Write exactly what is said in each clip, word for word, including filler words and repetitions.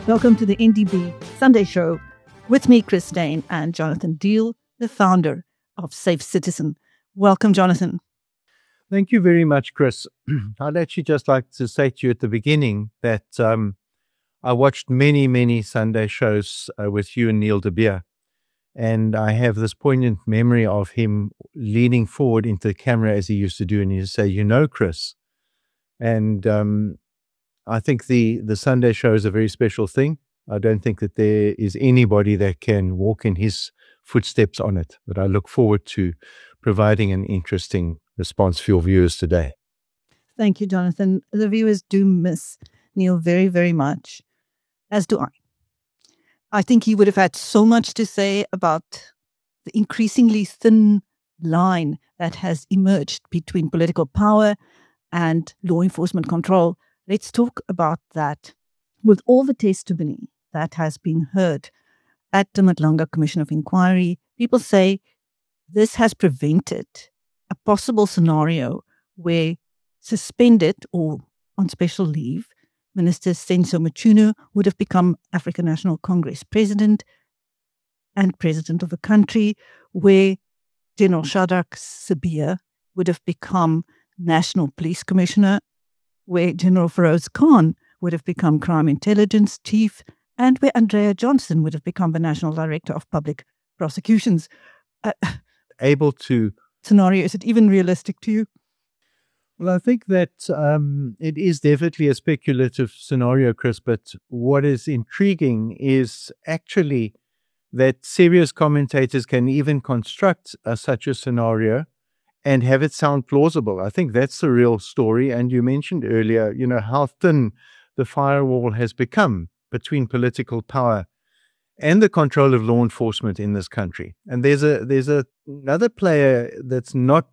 Welcome to the N D B Sunday Show with me, Chris Dane, and Jonathan Deal, the founder of Safe Citizen. Welcome, Jonathan. Thank you very much, Chris. I'd actually just like to say to you at the beginning that um, I watched many, many Sunday shows uh, with you and Neil de Beer, and I have this poignant memory of him leaning forward into the camera as he used to do, and he'd say, you know, Chris. And um, I think the, the Sunday show is a very special thing. I don't think that there is anybody that can walk in his footsteps on it, but I look forward to providing an interesting response for your viewers today. Thank you, Jonathan. The viewers do miss Neil very, very much, as do I. I think he would have had so much to say about the increasingly thin line that has emerged between political power and law enforcement control. Let's talk about that. With all the testimony that has been heard at the Matlanga Commission of Inquiry, people say this has prevented a possible scenario where suspended or on special leave, Minister Senzo Mchunu would have become African National Congress president and president of the country, where General Shadrack Sibiya would have become National Police Commissioner, where General Feroz Khan would have become Crime Intelligence Chief, and where Andrea Johnson would have become the National Director of Public Prosecutions. Uh, Able to... Scenario, is it even realistic to you? Well, I think that um, it is definitely a speculative scenario, Chris, but what is intriguing is actually that serious commentators can even construct uh, such a scenario and have it sound plausible. I think that's the real story. And you mentioned earlier, you know, how thin the firewall has become between political power and the control of law enforcement in this country. And there's a there's a, another player that's not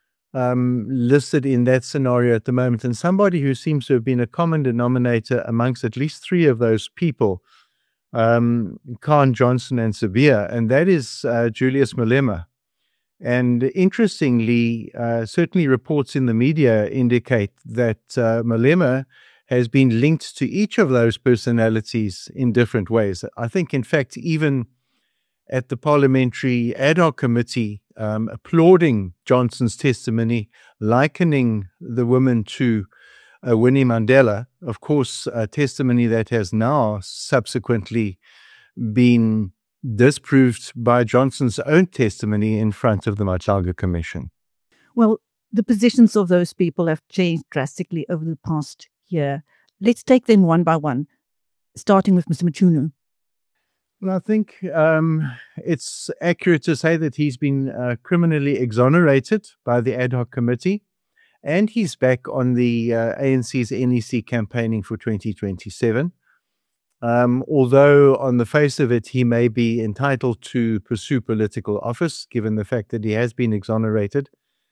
um, listed in that scenario at the moment, and somebody who seems to have been a common denominator amongst at least three of those people, um, Khan, Johnson, and Sibiya, and that is uh, Julius Malema. And interestingly, uh, certainly reports in the media indicate that uh, Malema has been linked to each of those personalities in different ways. I think, in fact, even at the Parliamentary Ad Hoc Committee, um, applauding Johnson's testimony, likening the woman to uh, Winnie Mandela, of course, a testimony that has now subsequently been disproved by Johnson's own testimony in front of the Matlanga Commission. Well, the positions of those people have changed drastically over the past year. Let's take them one by one, starting with Mister Mchunu. Well, I think um, it's accurate to say that he's been uh, criminally exonerated by the ad hoc committee, and he's back on the uh, A N C's N E C campaigning for twenty twenty-seven. Um, although on the face of it, he may be entitled to pursue political office, given the fact that he has been exonerated.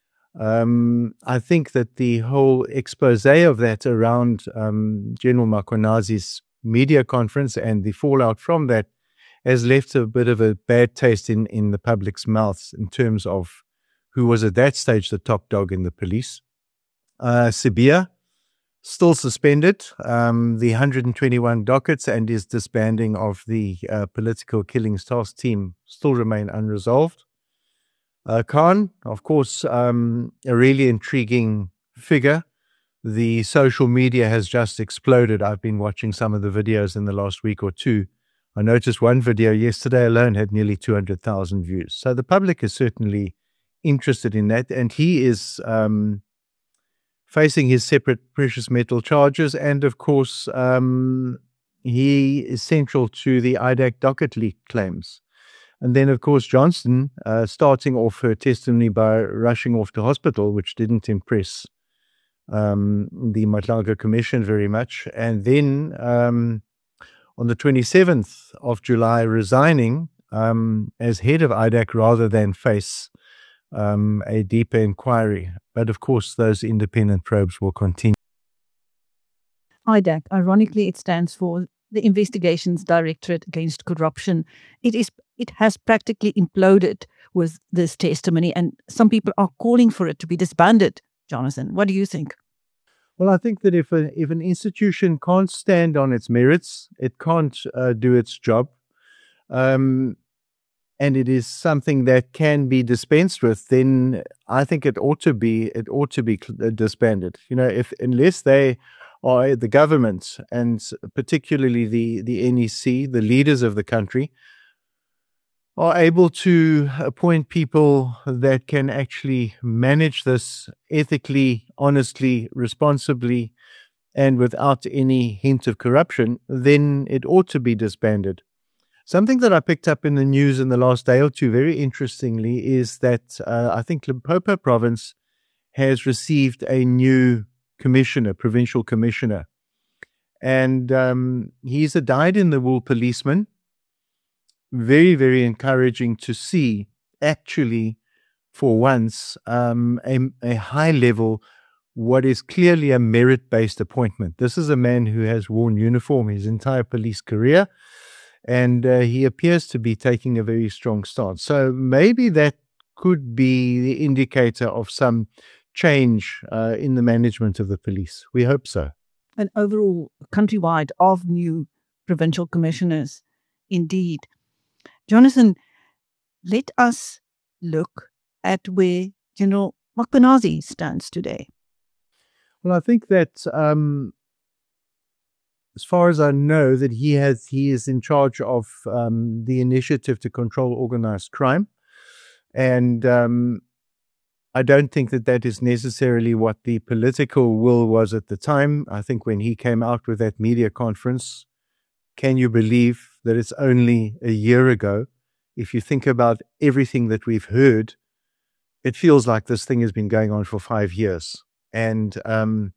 Um, I think that the whole expose of that around um, General Makhonazi's media conference and the fallout from that has left a bit of a bad taste in, in the public's mouths in terms of who was at that stage the top dog in the police. Uh, Sibiya, still suspended, um, the one hundred twenty-one dockets and his disbanding of the uh, political killings task team still remain unresolved. Uh, Khan, of course, um, a really intriguing figure. The social media has just exploded. I've been watching some of the videos in the last week or two. I noticed one video yesterday alone had nearly two hundred thousand views. So the public is certainly interested in that, and he is um, facing his separate precious metal charges, and of course, um, he is central to the I D A C docket leak claims. And then, of course, Johnson, uh, starting off her testimony by rushing off to hospital, which didn't impress um, the Matlanga Commission very much. And then um, on the twenty-seventh of July, resigning um, as head of I D A C rather than face um, a deeper inquiry. But of course, those independent probes will continue. I D A C, ironically, it stands for the Investigations Directorate Against Corruption. It is it has practically imploded with this testimony, and some people are calling for it to be disbanded. Jonathan, what do you think? Well, I think that if a, if an institution can't stand on its merits, it can't uh, do its job, um, and it is something that can be dispensed with, then I think it ought to be it ought to be disbanded. You know, if unless they are the government and particularly the the N E C, the leaders of the country, are able to appoint people that can actually manage this ethically, honestly, responsibly, and without any hint of corruption, then it ought to be disbanded. Something that I picked up in the news in the last day or two, very interestingly, is that uh, I think Limpopo province has received a new commissioner, provincial commissioner. And um, he's a dyed-in-the-wool policeman. Very, very encouraging to see, actually, for once, um, a, a high level, what is clearly a merit-based appointment. This is a man who has worn uniform his entire police career, and uh, he appears to be taking a very strong stance. So maybe that could be the indicator of some change uh, in the management of the police. We hope so. An overall countrywide of new provincial commissioners, indeed. Jonathan, let us look at where General Mkhwanazi stands today. Well, I think that um, as far as I know, that he has he is in charge of um, the initiative to control organized crime, and um, I don't think that that is necessarily what the political will was at the time. I think when he came out with that media conference, can you believe that it's only a year ago? If you think about everything that we've heard, it feels like this thing has been going on for five years. And um,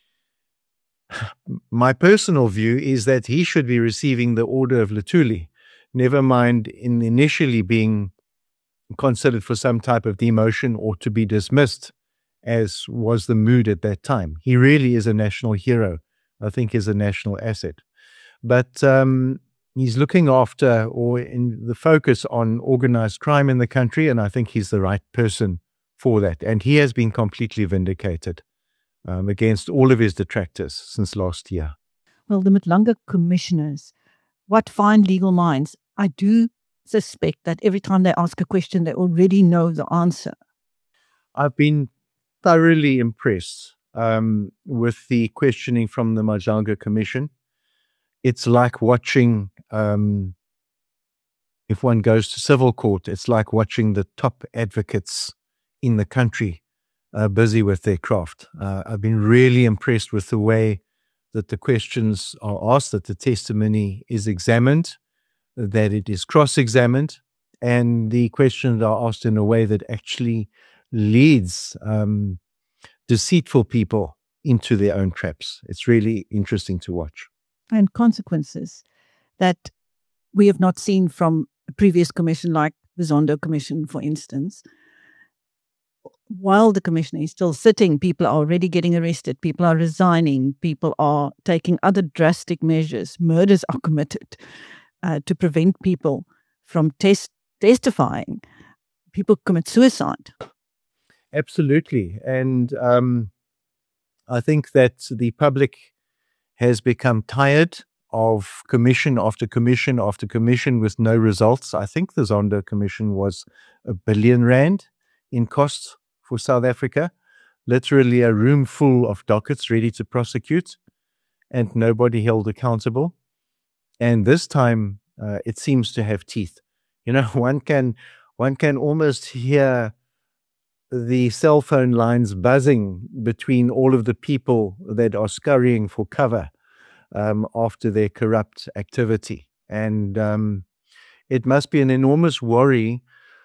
my personal view is that he should be receiving the Order of Luthuli, never mind in initially being considered for some type of demotion or to be dismissed, as was the mood at that time. He really is a national hero. I think is a national asset. But um, he's looking after or in the focus on organized crime in the country, and I think he's the right person for that. And he has been completely vindicated um, against all of his detractors since last year. Well, the Mhlanga commissioners, what fine legal minds. I do suspect that every time they ask a question, they already know the answer. I've been thoroughly impressed um, with the questioning from the Mhlanga Commission. It's like watching, um, if one goes to civil court, it's like watching the top advocates in the country uh, busy with their craft. Uh, I've been really impressed with the way that the questions are asked, that the testimony is examined, that it is cross-examined, and the questions are asked in a way that actually leads um, deceitful people into their own traps. It's really interesting to watch. And consequences that we have not seen from a previous commission like the Zondo Commission, for instance. While the commissioner is still sitting, people are already getting arrested, people are resigning, people are taking other drastic measures, murders are committed uh, to prevent people from tes- testifying. People commit suicide. Absolutely. And um, I think that the public has become tired of commission after commission after commission with no results. I think the Zondo Commission was a billion rand in costs for South Africa, literally a room full of dockets ready to prosecute, and nobody held accountable. And this time, uh, it seems to have teeth. You know, one can one can almost hear the cell phone lines buzzing between all of the people that are scurrying for cover um, after their corrupt activity. And um, it must be an enormous worry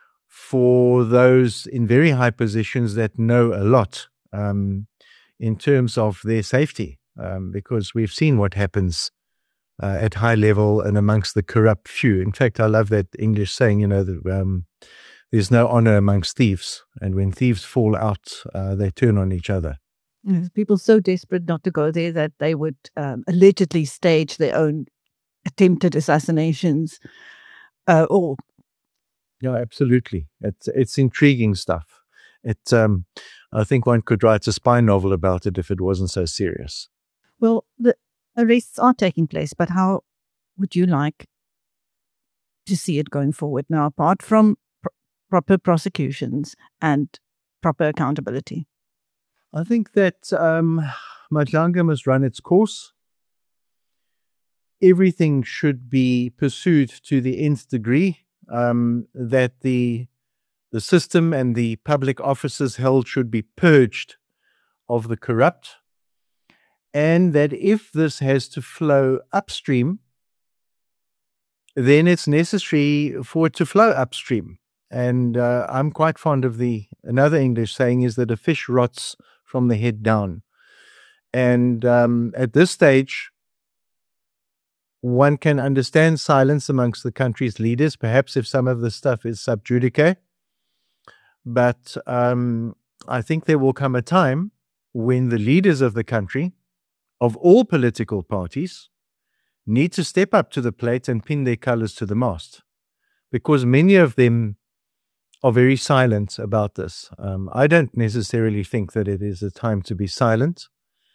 for those in very high positions that know a lot um, in terms of their safety, um, because we've seen what happens uh, at high level and amongst the corrupt few. In fact, I love that English saying, you know, that um, there's no honor amongst thieves. And when thieves fall out, uh, they turn on each other. There's people so desperate not to go there that they would um, allegedly stage their own attempted assassinations. Uh, or Yeah, absolutely. It's it's intriguing stuff. It um, I think one could write a spy novel about it if it wasn't so serious. Well, the arrests are taking place, but how would you like to see it going forward now, apart from pr- proper prosecutions and proper accountability? I think that um, Madlanga must run its course. Everything should be pursued to the nth degree, um, that the the system and the public offices held should be purged of the corrupt, and that if this has to flow upstream, then it's necessary for it to flow upstream. And uh, I'm quite fond of the, another English saying is that a fish rots from the head down. And um, at this stage, one can understand silence amongst the country's leaders, perhaps if some of the stuff is sub judice. But um, I think there will come a time when the leaders of the country, of all political parties, need to step up to the plate and pin their colors to the mast, because many of them are very silent about this. Um, I don't necessarily think that it is a time to be silent.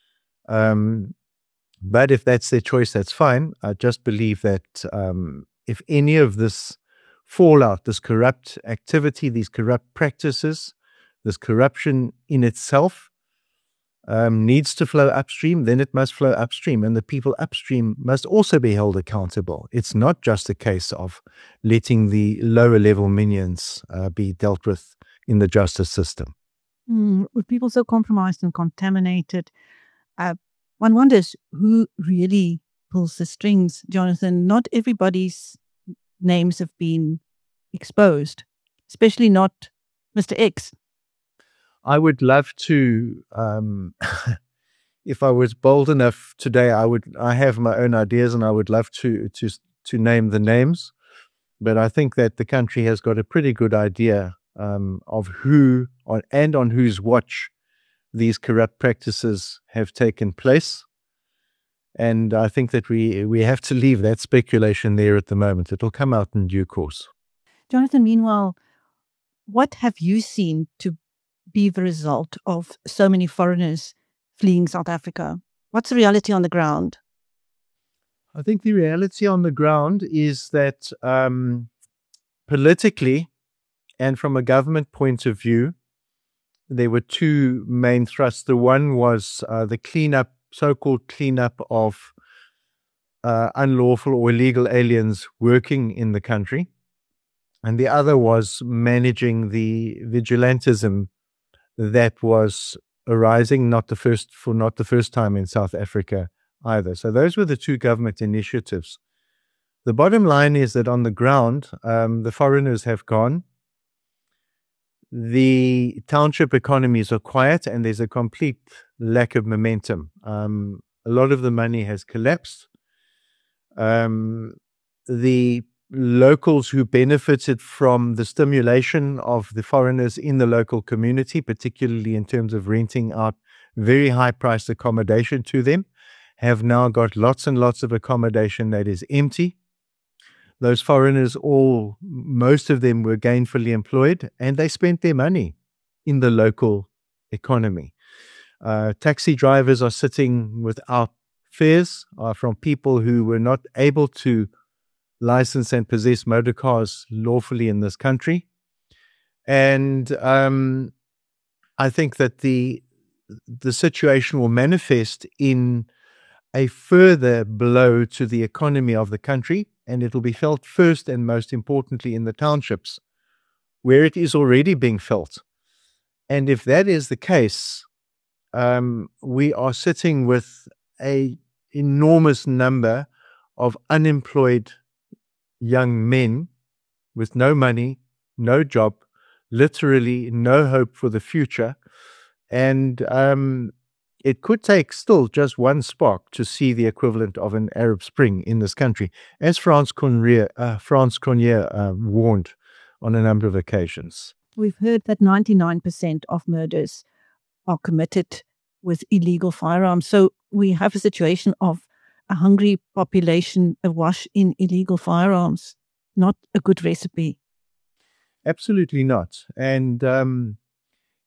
Um, but if that's their choice, that's fine. I just believe that um, if any of this fallout, this corrupt activity, these corrupt practices, this corruption in itself um, needs to flow upstream, then it must flow upstream. And the people upstream must also be held accountable. It's not just a case of letting the lower level minions uh, be dealt with in the justice system. Mm, with people so compromised and contaminated, uh, one wonders who really pulls the strings, Jonathan. Not everybody's names have been exposed, especially not Mister X. I would love to, um, if I was bold enough today, I would, I have my own ideas and I would love to, to, to name the names. But I think that the country has got a pretty good idea um, of who on, and on whose watch these corrupt practices have taken place. And I think that we, we have to leave that speculation there at the moment. It'll come out in due course. Jonathan, meanwhile, what have you seen to be the result of so many foreigners fleeing South Africa? What's the reality on the ground? I think the reality on the ground is that um, politically and from a government point of view, there were two main thrusts. The one was uh, the cleanup, so-called cleanup of uh, unlawful or illegal aliens working in the country. And the other was managing the vigilantism that was arising, not the first for not the first time in South Africa either. So those were the two government initiatives. The bottom line is that on the ground, um, the foreigners have gone. The township economies are quiet, and there's a complete lack of momentum. Um, a lot of the money has collapsed. Um, the locals who benefited from the stimulation of the foreigners in the local community, particularly in terms of renting out very high-priced accommodation to them, have now got lots and lots of accommodation that is empty. Those foreigners, all, most of them were gainfully employed, and they spent their money in the local economy. Uh, taxi drivers are sitting without fares uh, from people who were not able to license and possess motor cars lawfully in this country. And um, I think that the the situation will manifest in a further blow to the economy of the country, and it will be felt first and most importantly in the townships, where it is already being felt. And if that is the case, um, we are sitting with an enormous number of unemployed young men with no money, no job, literally no hope for the future. And um, it could take still just one spark to see the equivalent of an Arab Spring in this country, as Frans Cronje, uh, Frans Cronje uh, warned on a number of occasions. We've heard that ninety-nine percent of murders are committed with illegal firearms. So we have a situation of a hungry population awash in illegal firearms. Not a good recipe. Absolutely not. And um,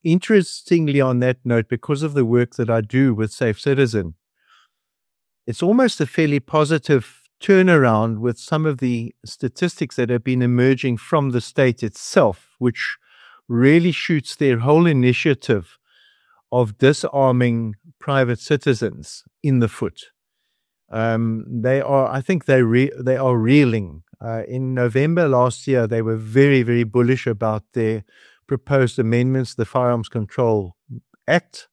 interestingly, on that note, because of the work that I do with Safe Citizen, it's almost a fairly positive turnaround with some of the statistics that have been emerging from the state itself, which really shoots their whole initiative of disarming private citizens in the foot. Um, they are, I think they re- they are reeling. Uh, in November last year, they were very, very bullish about their proposed amendments to the Firearms Control Act.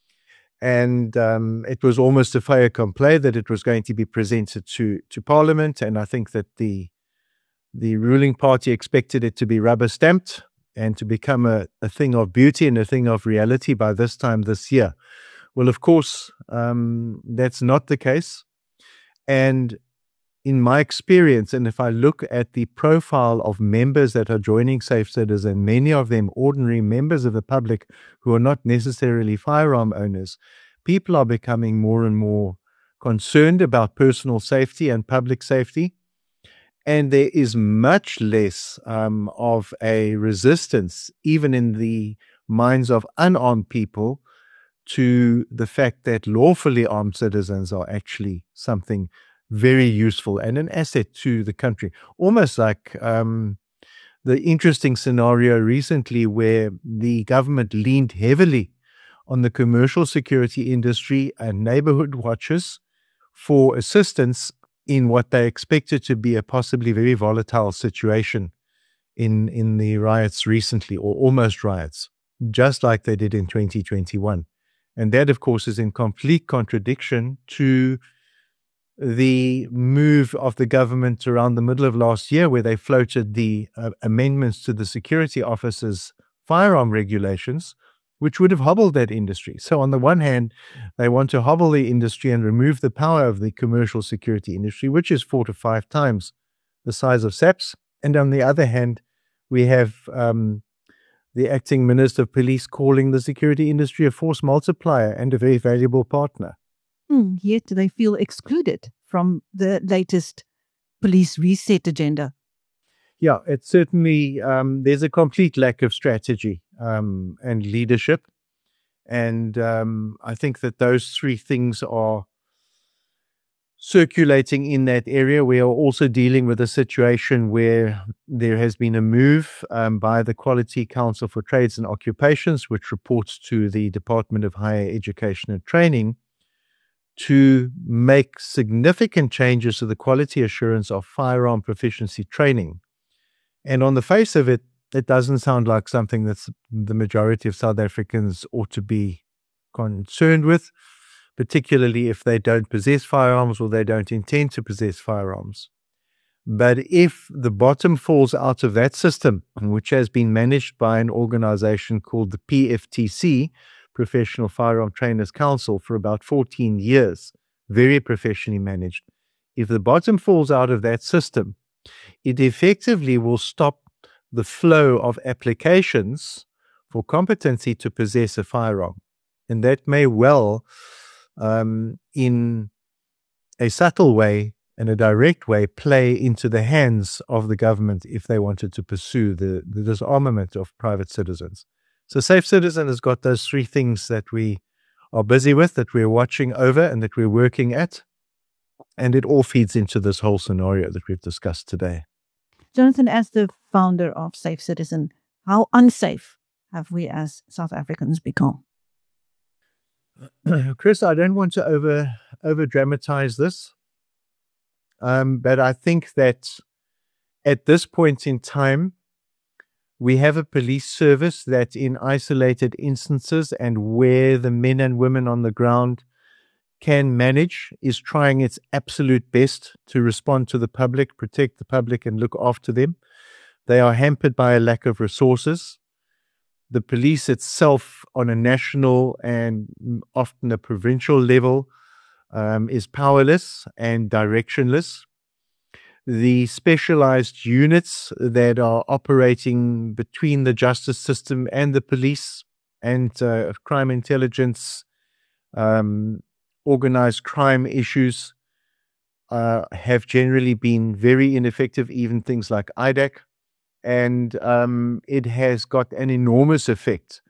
And um, it was almost a fait accompli that it was going to be presented to, to Parliament. And I think that the the ruling party expected it to be rubber stamped and to become a, a thing of beauty and a thing of reality by this time this year. Well, of course, um, that's not the case. And in my experience, and if I look at the profile of members that are joining Safe Citizen, many of them ordinary members of the public who are not necessarily firearm owners, people are becoming more and more concerned about personal safety and public safety. And there is much less um, of a resistance, even in the minds of unarmed people, to the fact that lawfully armed citizens are actually something very useful and an asset to the country. Almost like um, the interesting scenario recently where the government leaned heavily on the commercial security industry and neighborhood watches for assistance in what they expected to be a possibly very volatile situation in, in the riots recently, or almost riots, just like they did in twenty twenty-one. And that, of course, is in complete contradiction to the move of the government around the middle of last year, where they floated the uh, amendments to the security officers' firearm regulations, which would have hobbled that industry. So on the one hand, they want to hobble the industry and remove the power of the commercial security industry, which is four to five times the size of SAPS. And on the other hand, we have um, the acting Minister of Police calling the security industry a force multiplier and a very valuable partner. Hmm, yet they feel excluded from the latest police reset agenda. Yeah, it's certainly, um, there's a complete lack of strategy um, and leadership. And um, I think that those three things are circulating in that area. We are also dealing with a situation where there has been a move um, by the Quality Council for Trades and Occupations, which reports to the Department of Higher Education and Training, to make significant changes to the quality assurance of firearm proficiency training. And on the face of it, it doesn't sound like something that the majority of South Africans ought to be concerned with, particularly if they don't possess firearms or they don't intend to possess firearms. But if the bottom falls out of that system, which has been managed by an organization called the P F T C, Professional Firearm Trainers Council, for about fourteen years, very professionally managed, if the bottom falls out of that system, it effectively will stop the flow of applications for competency to possess a firearm. And that may well, um, in a subtle way and a direct way, play into the hands of the government if they wanted to pursue the, the disarmament of private citizens. So Safe Citizen has got those three things that we are busy with, that we're watching over and that we're working at. And it all feeds into this whole scenario that we've discussed today. Jonathan, as the founder of Safe Citizen, how unsafe have we as South Africans become? Chris, I don't want to over over dramatize this, um, but I think that at this point in time, we have a police service that in isolated instances and where the men and women on the ground can manage is trying its absolute best to respond to the public, protect the public, and look after them. They are hampered by a lack of resources. The police itself on a national and often a provincial level um, is powerless and directionless. The specialized units that are operating between the justice system and the police and uh, crime intelligence, um, organized crime issues uh, have generally been very ineffective, even things like I D A C. And um, it has got an enormous effect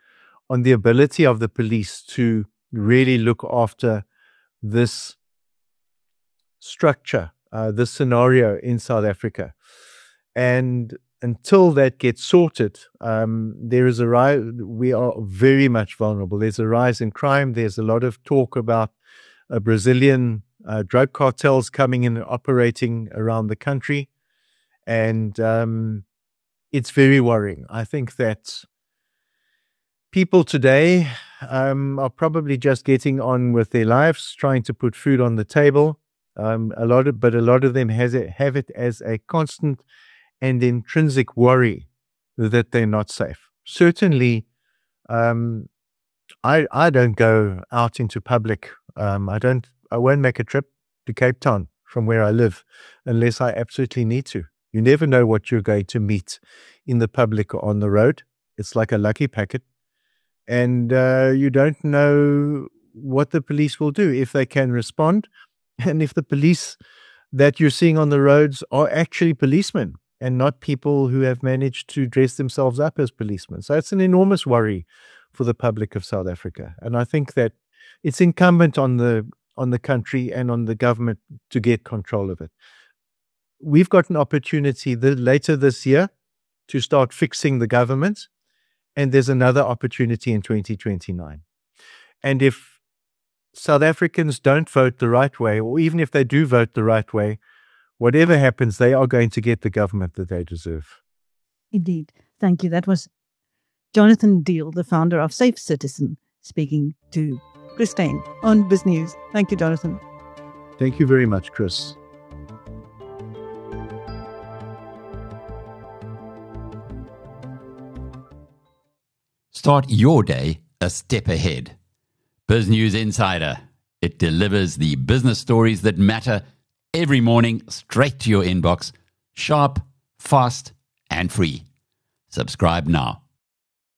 on the ability of the police to really look after this structure, uh, this scenario in South Africa. And until that gets sorted, um, there is a rise. We are very much vulnerable. There's a rise in crime. There's a lot of talk about uh, Brazilian uh, drug cartels coming in and operating around the country. And um, it's very worrying. I think that people today um, are probably just getting on with their lives, trying to put food on the table. Um, a lot of, but a lot of them has it, have it as a constant and intrinsic worry that they're not safe. Certainly, um, I I don't go out into public. Um, I don't. I won't make a trip to Cape Town from where I live unless I absolutely need to. You never know what you're going to meet in the public or on the road. It's like a lucky packet, and uh, you don't know what the police will do, if they can respond, and if the police that you're seeing on the roads are actually policemen and not people who have managed to dress themselves up as policemen. So it's an enormous worry for the public of South Africa. And I think that it's incumbent on the on the country and on the government to get control of it. We've got an opportunity the, later this year to start fixing the government, and there's another opportunity in twenty twenty-nine. And if South Africans don't vote the right way, or even if they do vote the right way, whatever happens, they are going to get the government that they deserve. Indeed. Thank you. That was Jonathan Deal, the founder of Safe Citizen, speaking to Chris Steyn on BizNews. Thank you, Jonathan. Thank you very much, Chris. Start your day a step ahead. BizNews Insider. It delivers the business stories that matter every morning straight to your inbox, sharp, fast, and free. Subscribe now.